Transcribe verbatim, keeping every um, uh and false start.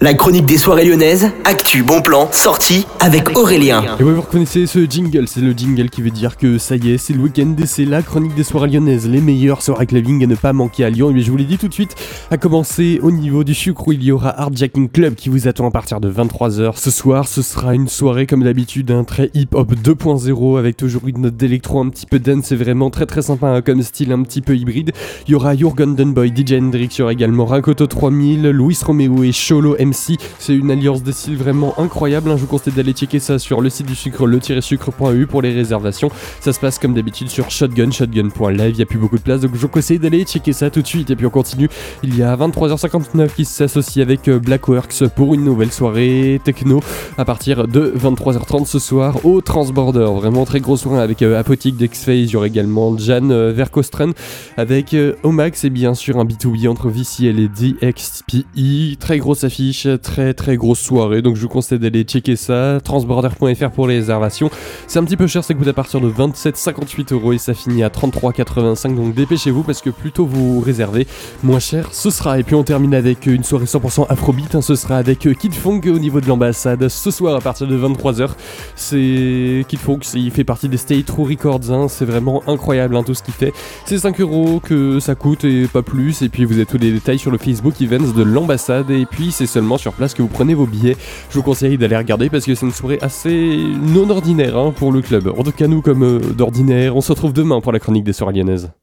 La chronique des soirées lyonnaises, actu, bon plan, sortie avec Aurélien. Et oui, vous reconnaissez ce jingle, c'est le jingle qui veut dire que ça y est, c'est le week-end et c'est la chronique des soirées lyonnaises, les meilleures soirées clubbing à ne pas manquer à Lyon. Et bien je vous l'ai dit tout de suite, à commencer au niveau du sucre où il y aura Hardjacking Club qui vous attend à partir de vingt-trois heures. Ce soir, ce sera une soirée comme d'habitude, un très hip-hop deux point zéro avec toujours une note d'électro, un petit peu dance, c'est vraiment très très sympa hein, comme style un petit peu hybride. Il y aura Your Golden Boy, D J Hendrix, il y aura également Rakoto trois mille, Luis Romeo et Cholo M C. C'est une alliance de style vraiment incroyable, hein. Je vous conseille d'aller checker ça sur le site du sucre, le sucre point e u pour les réservations. Ça se passe comme d'habitude sur Shotgun, shotgun point live, il n'y a plus beaucoup de place, donc je vous conseille d'aller checker ça tout de suite. Et puis on continue, il y a vingt-trois heures cinquante-neuf qui s'associe avec Blackworks pour une nouvelle soirée techno à partir de vingt-trois heures trente ce soir au Transborder. Vraiment très gros soirée avec euh, Apotic, Dexface, il y aura également Jan euh, Verkostren avec euh, Omax et bien sûr un B deux B entre V C L et D X P I. Très grosse affiche, très très grosse soirée, donc je vous conseille d'aller checker ça. Transborder point f r pour les réservations. C'est un petit peu cher, ça coûte à partir de vingt-sept cinquante-huit euros et ça finit à trente-trois quatre-vingt-cinq, donc dépêchez-vous parce que plus tôt vous réservez, moins cher ce sera. Et puis on termine avec une soirée cent pour cent afrobeat, hein. Ce sera avec Kid Funk au niveau de l'ambassade ce soir à partir de vingt-trois heures. C'est Kid Funk, il fait partie des Stay True Records, hein. C'est vraiment incroyable hein, tout ce qu'il fait. C'est cinq euros que ça coûte et pas plus, et puis vous avez tous les détails sur le Facebook Events de l'ambassade, et puis c'est seulement sur place que vous prenez vos billets. Je vous conseille d'aller regarder parce que c'est une soirée assez non ordinaire hein, pour le club. En tout cas nous comme euh, d'ordinaire, on se retrouve demain pour la chronique des soirées lyonnaises.